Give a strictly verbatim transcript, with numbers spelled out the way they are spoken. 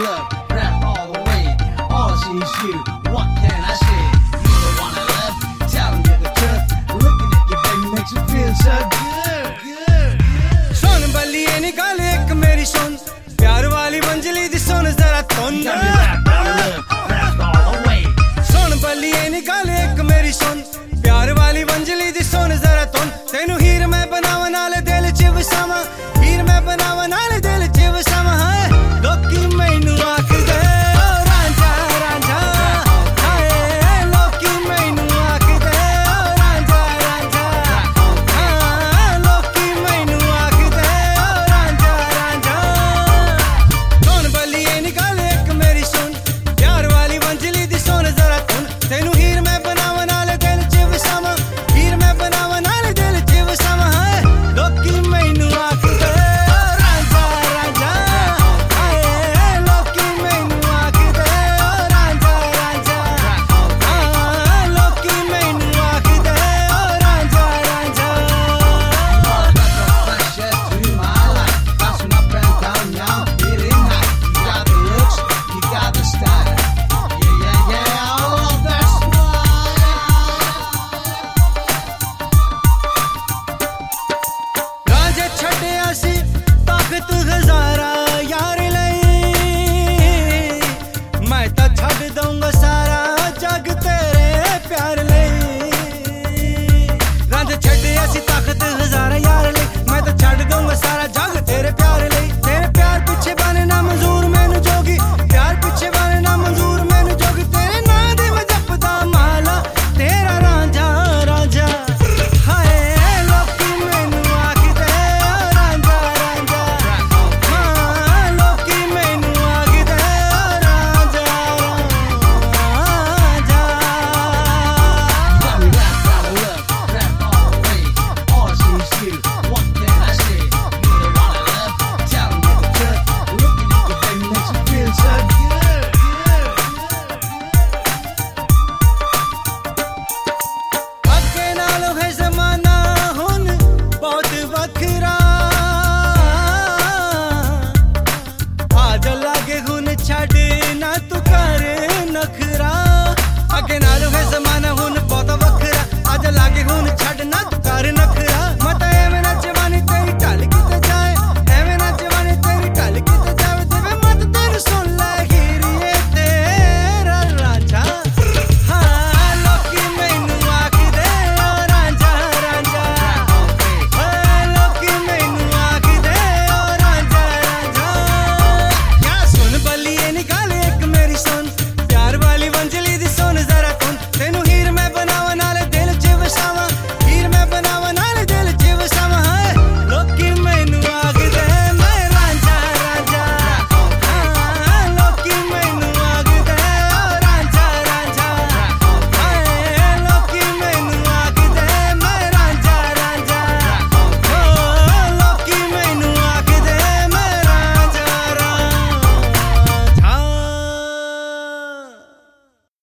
look, rap all the way. All she is you, what can I say? You the one I love, telling you the truth. Looking at you, baby, makes you feel so good, good, good. सुन बलिए निकाल एक मेरी सुन, प्यार वाली मंजली दी सुन जरा तुन। Tell me rap all the look, rap all the way. सुन बलिए निकाल एक मेरी सुन,